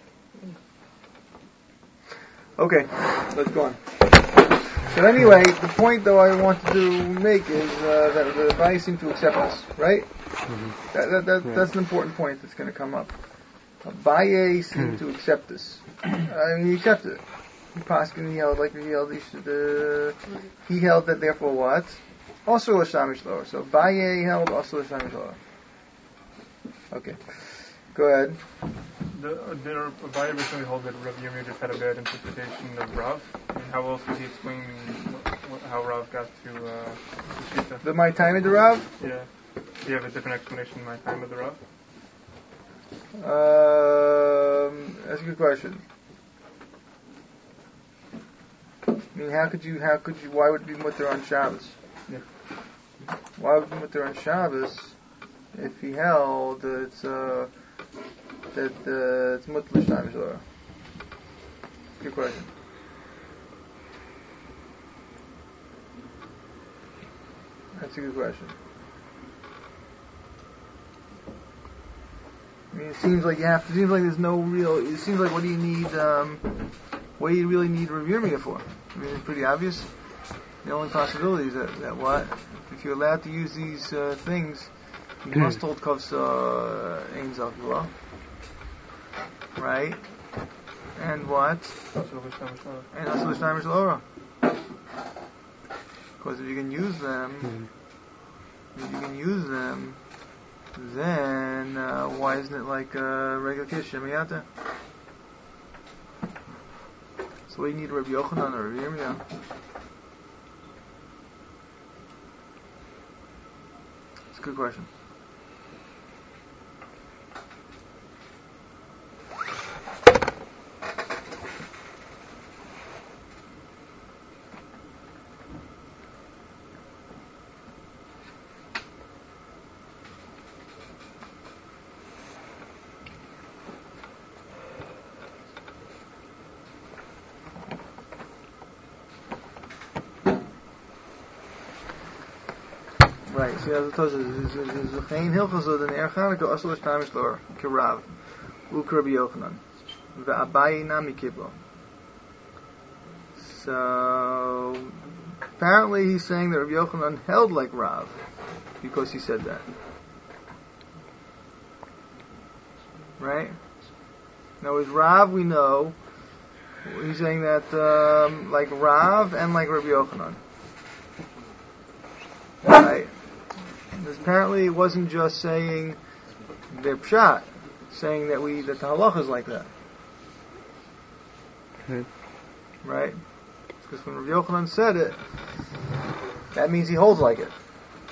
Okay, let's go on. So anyway, the point though I wanted to make is uh, that the Abaye seem to accept us, right? Mm-hmm. That, that, that, yeah. That's an important point that's going to come up. Abaye seemed to accept this. I mean, he accepted it. He Paskin, he held like he held. He, should, uh, he held that therefore what? Also l'shamish lower. So Abaye held also l'shamish lower. Okay, go ahead. The, did Abaye recently hold that Rabbi Yirmiyah just had a bad interpretation of Rav? And how else would he explain what, what, how Rav got to uh, the Shita? The my time of the Rav? Yeah. Do you have a different explanation my time of the Rav? Um, that's a good question. I mean, how could you, how could you, why would it be mutter on Shabbos? Yeah. Why would it be mutter on Shabbos if he held that it's, uh, that uh, it's mutter l'shamish l'ora? Good question. That's a good question. I mean, it seems like you have to, it seems like there's no real, it seems like what do you need, um, what do you really need Rav Yirmiyah for? I mean, it's pretty obvious. The only possibility is that, that what? If you're allowed to use these uh, things, you must hold Kovsa Ein Zakula. Right? And what? And also L'Shnayim L'Ora. Because if you can use them, if you can use them, then uh, why isn't it like a regular Kish Shemiyata? So what do you need Rabbi Yochanan or Rabbi Yirmiyah? It's a good question. Right, see, as it tells us, there's a chayin hilchos in Erev Chanukah, also l'shnayim shlor, kirav, uk Rabbi Yochanan, ve'abayi nami kiblo. So, apparently he's saying that Rabbi Yochanan held like Rav, because he said that. Right? Now with Rav we know, he's saying that um, like Rav and like Rabbi Yochanan. Right? Because apparently it wasn't just saying their pshat, saying that we that the halacha is like that. Hmm. Right? Because when Rabbi Yochanan said it, that means he holds like it.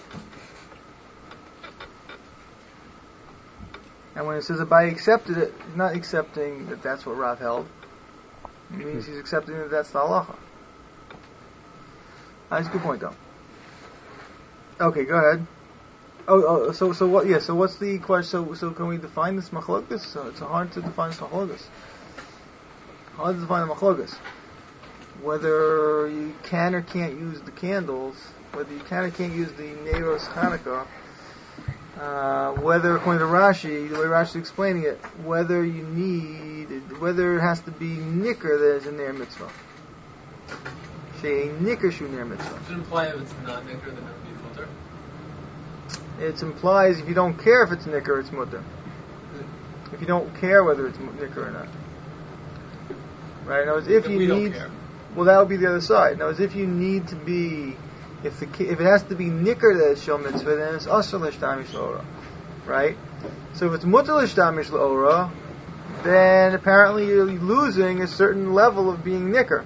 And when it says Abaye accepted it, he's not accepting that that's what Rav held. It means he's accepting that that's the halacha. That's a good point, though. Okay, go ahead. Oh, oh, so so what? Yeah. So what's the question? So so can we define this machlokas? So it's hard to define this machlokas. Hard to define the machlokas. Whether you can or can't use the candles, whether you can or can't use the Neiros Hanukkah, uh, whether according to Rashi, the way Rashi is explaining it, whether you need, whether it has to be nicker that is a ner mitzvah. Shei nicker shu ner mitzvah. Does it imply if it's not nicker, then it would be mutter? It implies if you don't care if it's nicker, it's mutter. If you don't care whether it's nicker or not. Right? Now, as if Then you we don't need, care. well, that would be the other side. Now, as if you need to be, if the if it has to be nicker that is shel mitzvah, then it's asur l'shtamish l'ora. Right? So if it's mutter l'shtamish l'ora, then apparently you're losing a certain level of being nicker.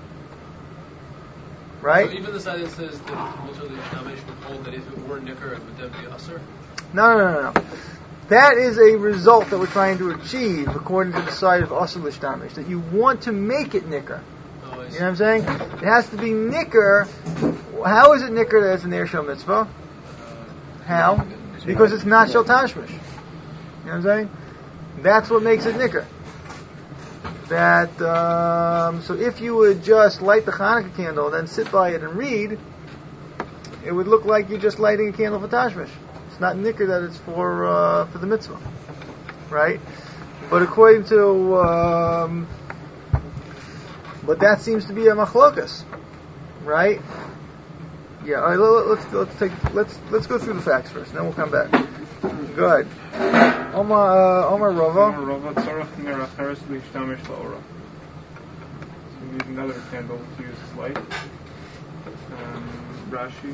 Right? So even the side that says that it's mutter l'shtamish would hold that if it were nicker, it would then be asur? No, no, no, no. That is a result that we're trying to achieve according to the side of asur l'shtamish, that you want to make it nicker. Oh, I You see. know what I'm saying? It has to be nicker. How is it nicker that it's an air shel mitzvah? How? Because it's not shel tashmish. You know what I'm saying? That's what makes it nicker. That um, so if you would just light the Hanukkah candle and then sit by it and read, it would look like you're just lighting a candle for Tashmish. It's not nicker that it's for uh, for the mitzvah, right? But according to um, but that seems to be a machlokas, right? Yeah. All right. Let's let's take let's let's go through the facts first, and then we'll come back. Good. Omar uh, Omar Rava. Omar Rava tzarach ner acheres leishtamish la'ora. So we need another candle to use as light. Um, Rashi.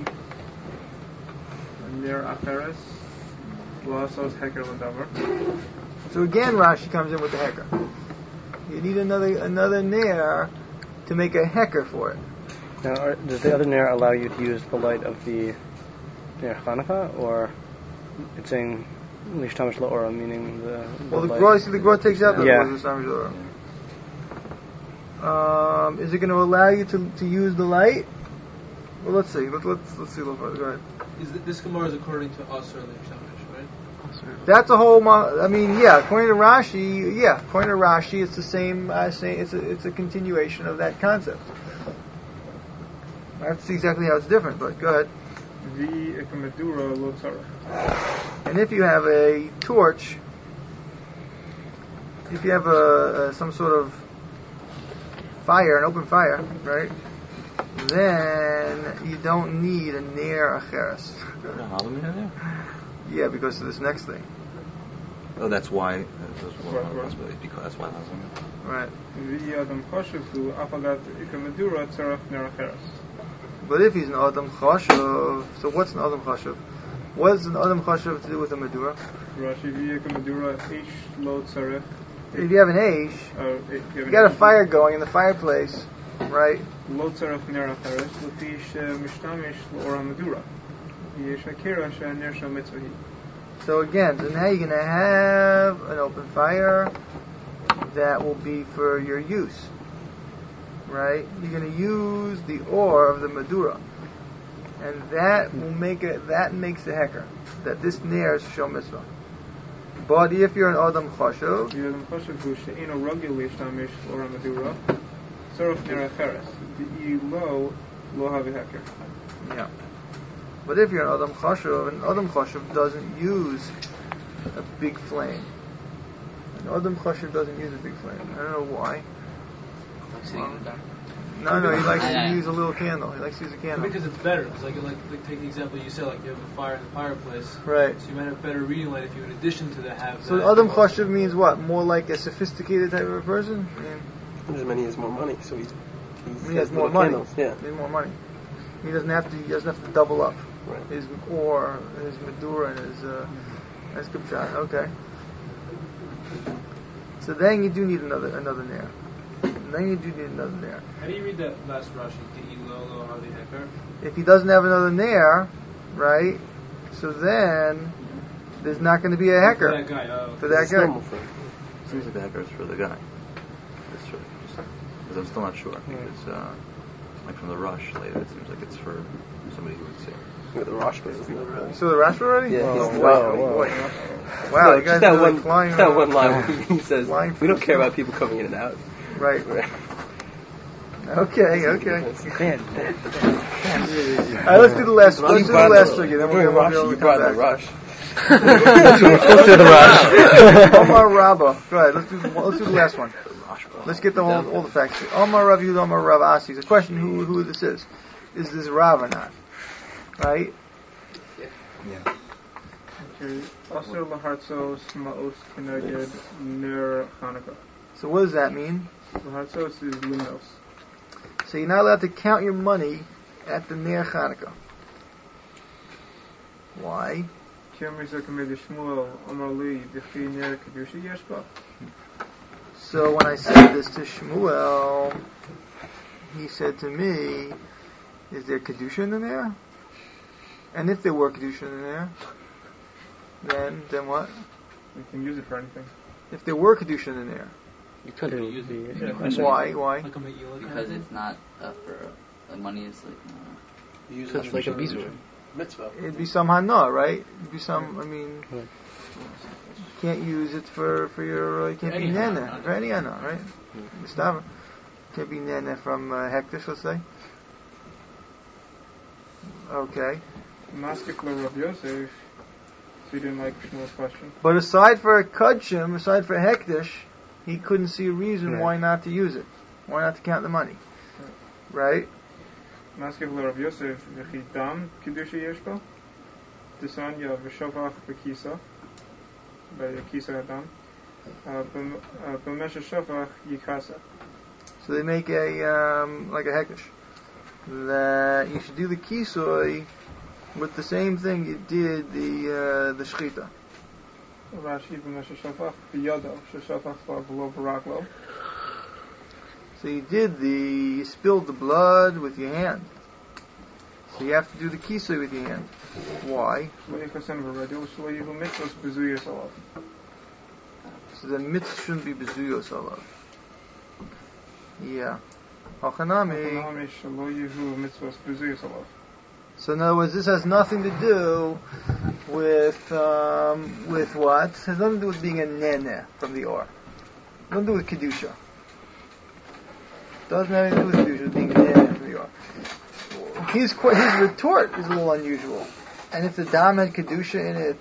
Ner acheres la'asos heker l'davar. So again, Rashi comes in with the hecker. You need another another nair to make a hecker for it. Now, are, does the other nair allow you to use the light of the Ner Hanukkah, or it's saying Lishtamish La'ora, meaning the, the Well, the light? Gra, see, the Gra takes out the Yeah. Um, is it going to allow you to to use the light? Well, let's see. Let, let's let's see a little further. Go ahead. Is th- this Gemara is according to us or Lishtamish, right? That's a whole. Mo- I mean, yeah. According to Rashi, yeah. According to Rashi, it's the same. Uh, same it's a it's a continuation of that concept. I have to see exactly how it's different, but go ahead. Vi ekamedura lo tzarach. And if you have a torch, if you have a, a some sort of fire, an open fire, right? Then you don't need a ner acheres. Yeah, because of this next thing. Oh, that's why. That's why. Because that's why. Right. Vi adam choshev hu afagat ekamedura tzarach ner acheres. But if he's an Adam Chashav, so what's an Adam Chashav? What does an Adam Chashav to do with a Medura? Rashi vi ekamedura eish lo tzarach. If you have an Aish, Oh, if you you got a fire going in the fireplace, right? Lo tzarach ner acheres lefi shemishtamish la'ora medura. Yesh akira she'ner shel mitzvah hi. So again, so now you're going to have an open fire that will be for your use, right? You're going to use the ore of the Medura, and that will make it. That makes the hecker that this ner is shel mitzvah. But if you're an Adam Chashav, Vi adam choshev hu she'eno ragil leishtamish la'ora medura tzarach ner acheres. Di lo lo havi heker. yeah. But if you're an Adam Chashav, an Adam Chashav doesn't use a big flame. An Adam Chashav doesn't use a big flame. I don't know why. No, no, he likes to use a little candle. He likes to use a candle. Because it's better. It's like, like, like take the example you said, like you have a fire in the fireplace. Right. So you might have better reading light if you, in addition to that, have. So that Adam Chashav means what? More like a sophisticated type of a person? I mean, Just meant he has more money, so he's, he's he has more money. Candles. Yeah. He has more money. He doesn't have to. He doesn't have to double up. Right. His ore, his Medura, and his. Uh, that's good shot. Okay. So then you do need another another nair. Then you do need another nair. How do you read that last Rashi? Di lo lo havi heker. If he doesn't have another nair, right? So then there's not going to be a For hecker that guy. Oh. for that It's guy. normal for him. Seems like the hecker is for the guy. It's for, just, because I'm still not sure. It's uh, like from the rush later. It seems like it's for somebody who would say. With the Rosh isn't You it? saw the Rashi already? Yeah, Oh, he's- boy, wow, oh, wow. boy. Wow, No, you guys just that are really one, flying. that around. one line where he says, Flying "We don't care through- about people coming in and out." Right. Okay, okay. Man, Alright, let's do the last. You Let's do the brought last the- trigger. Then during we'll Rosh, go. you We'll brought come the back. rush. let's do the rush. Omar Rabba. Go ahead. Let's do. The, let's do the last one. Let's get the whole, all the facts. Here. Omar Rav Yud, Omar Rav Asi. It's a question who who this is. Is this Rav or not? Right. Yeah. Okay. Aser lahartzos ma'os keneged ner Hanukkah. So what does that mean? Lahartzos is limnos. So you're not allowed to count your money at the Ner Chanukah. Why? So when I said this to Shmuel, he said to me, is there Kedusha in there? And if there were Kedusha in there, then then what? You can use it for anything. If there were Kedusha in there, You could Could use use the it. yeah. Yeah. why? Why? Like a Megillah Because kind of it's not uh, for the money is like uh, Use So it's like a bizur. mitzvah. It'd be some hana, right? It'd be some. I mean, Right. you can't use it for for your. Uh, you can't For be any hana, nana not for any hana, right? Mistava. Can't be nana from uh, hektish, let's say. Okay. Maskif lo Rav Yosef. So you didn't like Shmuel's question? But aside for a kudshim, aside for a hektish, he couldn't see a reason Right. why not to use it. Why not to count the money? Right? Maskif lo Rav Yosef. V'chi dam kedusha yesh bo. Tisanya v'shovach v'kisa. By kisa adam. B'mesha shovach yikasa. So they make a um, like a hektish. That you should do the kisoi with the same thing you did the uh, the shchita. Rashi b'mesha shovach b'yado. Sheshovach v'lo b'raklo. So you did the you spilled the blood with your hand. So you have to do the kisoi with your hand. Why? Shlo yichasen v'radil. Shlo yihu mitzvos b'zuyas alav. So the mitzvah shouldn't be bezuyos alav. Yeah. Hachanami. Hanami shlo yihu mitzvos b'zuyas alav. So in other words, this has nothing to do with um, with what? It has nothing to do with being a nene from the or. Nothing to do with kedusha. Doesn't have anything to do with kedusha, being a nene from the or. His qu- his retort is a little unusual, and if the dam had kedusha in it,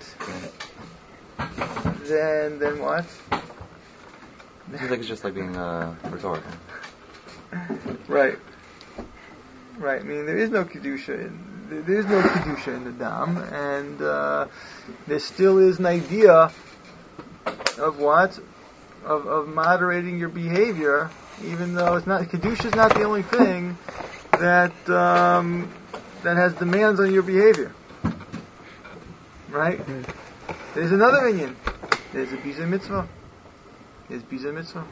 then then what? It seems like it's just like being uh, rhetorical. Right. Right. I mean, there is no kedusha in there, there is no kedusha in the dam, and uh, there still is an idea of what of of moderating your behavior, even though it's not kedusha is not the only thing that um, that has demands on your behavior. Right. There's another inyan. There's a biza mitzvah. There's biza mitzvah.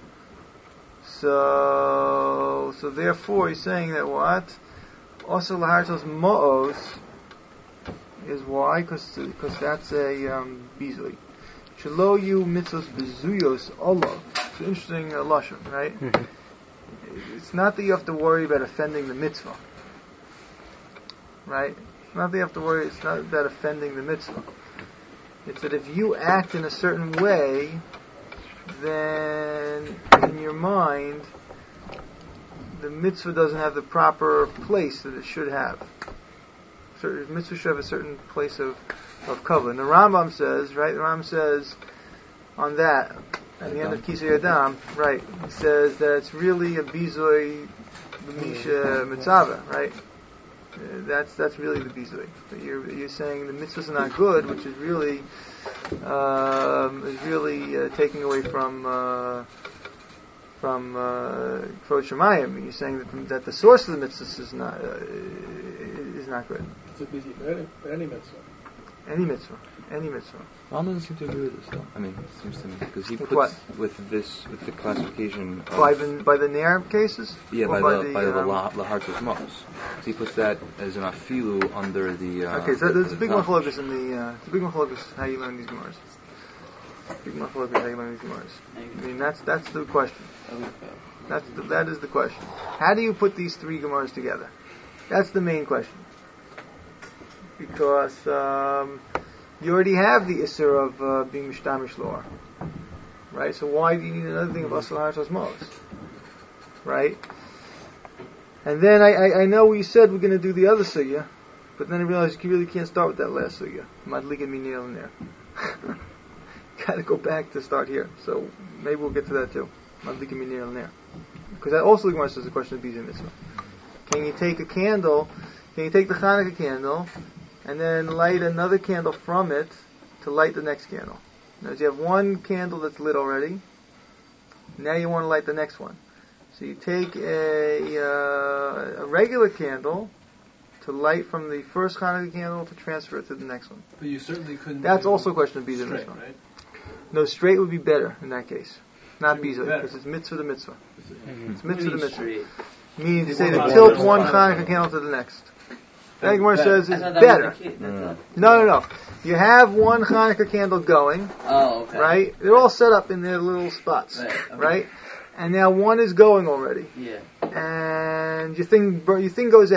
So, so therefore, he's saying that what? Also, lahartos mo'os is why? Because that's a um, bizui. Shelo yu mitzvos bezuyos olav. It's an interesting uh, lashon, right? Mhm. It's not that you have to worry about offending the mitzvah, right? It's not that you have to worry. It's not about offending the mitzvah. It's that if you act in a certain way, then in your mind, the mitzvah doesn't have the proper place that it should have. Certain mitzvah should have a certain place of of kavod. And the Rambam says, right? The Rambam says on that at the end of Kisei Adam, right? He says that it's really a bizoi b'misha mitzvah, right? Uh, that's that's really the bizui. But you're you're saying the mitzvahs are not good, which is really um, is really uh, taking away from uh, from uh, Kvod Shemayim. You're saying that the, that the source of the mitzvahs is not uh, is not good. It's a busy for any, for any mitzvah. Any mitzvah, any mitzvah. Ron doesn't seem to agree with this, though. I mean, it seems to me because he With puts what? with this with the classification of, By the by the Ner cases. yeah Or by, by the the, by the um, la- lahartos mos. So he puts that as an afilu under the. Uh, Okay, so the, there's a the big Zach. machlokas in the. Uh, it's a big machlokas how you learn these gemaras. Big machlokas how you learn these gemaras. I mean, that's that's the question. That's the, that is the question. How do you put these three gemaras together? That's the main question. Because um, you already have the issur of uh, being mishtamish lor, right? So why do you need another thing of asal hartos mos, right? And then I, I, I know we said we're going to do the other sugya, but then I realized you really can't start with that last sugya. Madlik and minil in there. Got to go back to start here. So maybe we'll get to that too. Madlik and minil in there, because that also is a question of bizah mitzvah. Can you take a candle? Can you take the Hanukkah candle and then light another candle from it to light the next candle? Now, you have one candle that's lit already. Now you want to light the next one. So you take a, uh, a regular candle to light from the first Hanukkah candle to transfer it to the next one. But you certainly couldn't. That's do also a question of Bizah straight, mitzvah. right? No, straight would be better in that case. Not Straight would be Bizah, better. because it's mitzvah to mitzvah. Mhm. It's mitzvah to mitzvah. Straight. Meaning to You say want to to tilt light one one Hanukkah candle. candle to the next. That Gemara Better. says I is thought that better. was the kid. That's a- No, no, no. You have one Hanukkah candle going, Oh, okay. right? They're all set up in their little spots, Right, okay. right? And now one is going already, Yeah. and your thing, bur- your thing goes out.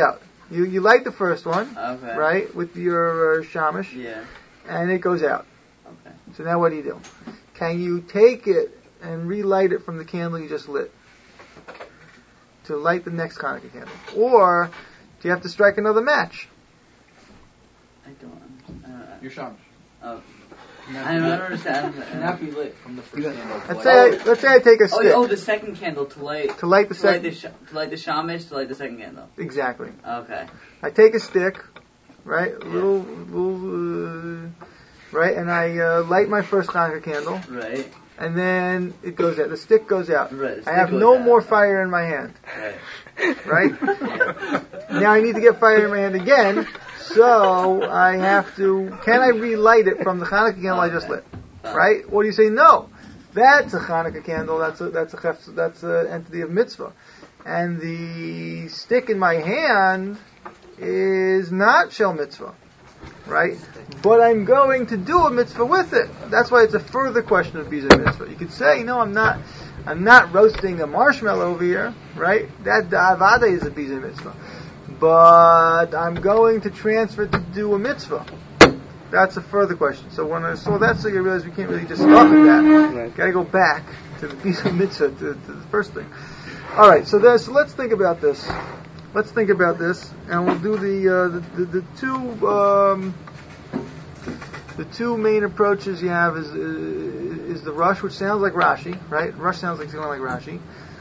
You you light the first one, Okay. right, with your uh, shamash, Yeah. and it goes out. Okay. So now what do you do? Can you take it and relight it from the candle you just lit to light the next Hanukkah candle, or do you have to strike another match? I don't. Uh, Your shamash. oh. Cannot I be don't lit- understand. Cannot be lit from the first candle. Let's say I, let's say I take a Oh, stick oh, the second candle to light. to light the To light the second. sh- to light the shamash to light the second candle. Exactly. Okay. I take a stick, right, a little little, uh, right, and I uh, light my first Hanukkah candle, Right. and then it goes out. The stick goes out. Right. the I stick have goes no out. more fire in my hand, Right. right? Yeah. Now I need to get fire in my hand again, so I have to. Can I relight it from the Hanukkah candle I just lit? Right? Or do you say no? That's a Hanukkah candle. That's a that's a chef, that's an entity of mitzvah, and the stick in my hand is not shel mitzvah, right? But I'm going to do a mitzvah with it. That's why it's a further question of biza mitzvah. You could say, no, I'm not. I'm not roasting a marshmallow over here, right? That avada is a biza mitzvah, but I'm going to transfer it to do a mitzvah. That's a further question. So when I saw that, so you realize we can't really just stop at that. Right. Got to go back to the Bisa Mitzvah, to, to the first thing. All right, so, there, so let's think about this. Let's think about this, and we'll do the uh, the, the, the two um, the two main approaches you have is is the Rush, which sounds like Rashi, right? Rush sounds like something like Rashi,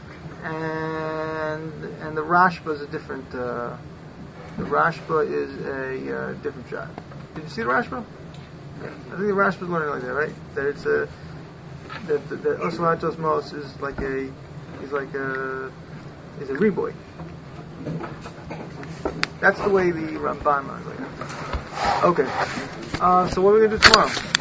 and and the Rashba is a different. Uh, the Rashba is a uh, different shot. Did you see the Rashba? Yeah. I think the Rashba is learning like that, right? That it's a that that, that Osmatos Mos is like a is like a is a reboy. That's the way the Ramban learns like that. Okay. Uh, so what are we gonna do tomorrow?